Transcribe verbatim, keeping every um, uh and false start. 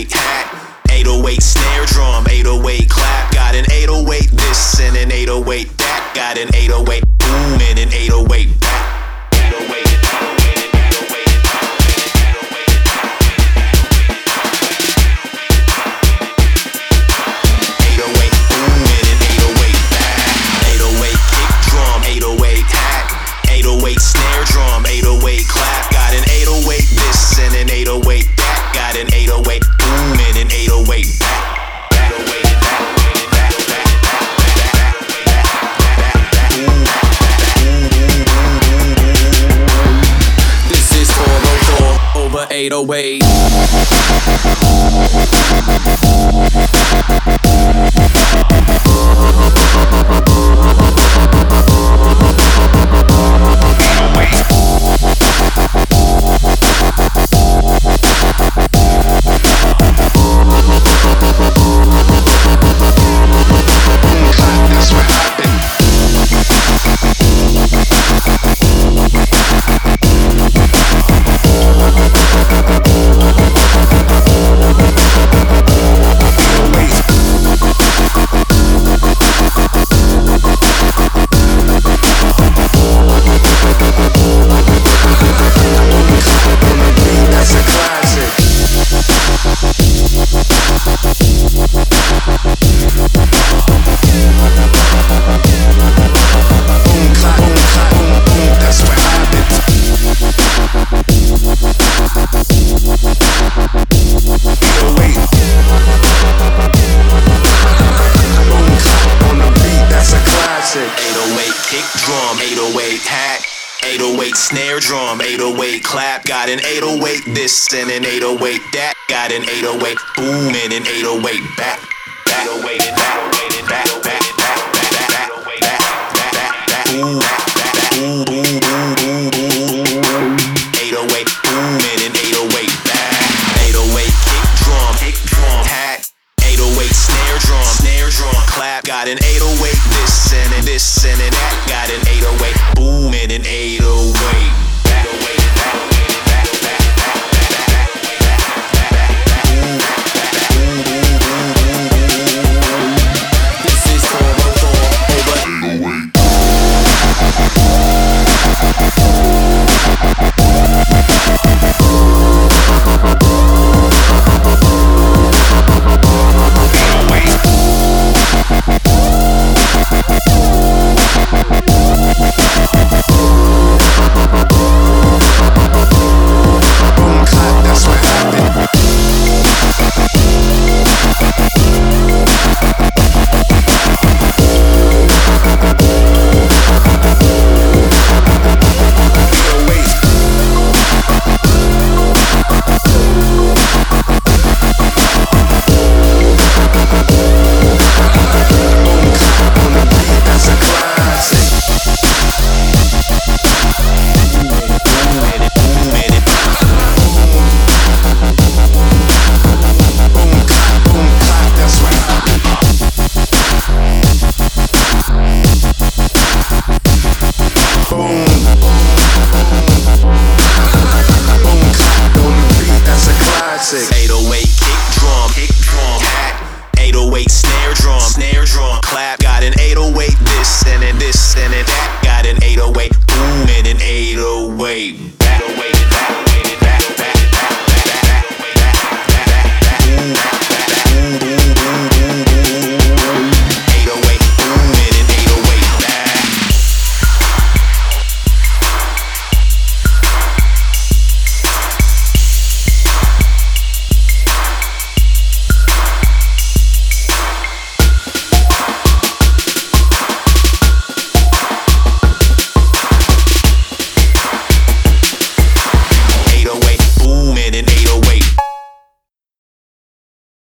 eight hat, eight oh eight snare drum, eight oh eight clap. Got an eight oh eight this and an eight oh eight that. Got an eight oh eight boom and an eight oh eight back. eight oh eight, eight oh eight, eight oh eight, eight oh eight, eight oh eight boom and an eight oh eight back. eight oh eight kick drum, eight oh eight hat, eight oh eight snare drum, eight oh eight clap. Got an eight oh eight this and an eight oh eight that. Got an eight oh eight boom and an eight oh eight back. eight oh eight. eight oh eight snare drum, eight oh eight clap. Got an eight oh eight this and an eight oh eight that. Got an eight oh eight boom and an eight oh eight back. eight oh eight and back, back, back, back, back, back, back, back, back, back, boom, boom, boom, boom, boom. eight oh eight boom and an eight oh eight back. eight oh eight kick drum, kick drum, hat. eight oh eight snare drum, snare drum, clap. Got an eight oh eight this and an this and an that. Got an eight oh eight boom and an eight oh eight. Back away, back away, back, back, back, back, back, back, back, back, boom, boom, boom, boom, boom. This is four oh four over eight oh eight. Boom, clap on the beat, that's a classic.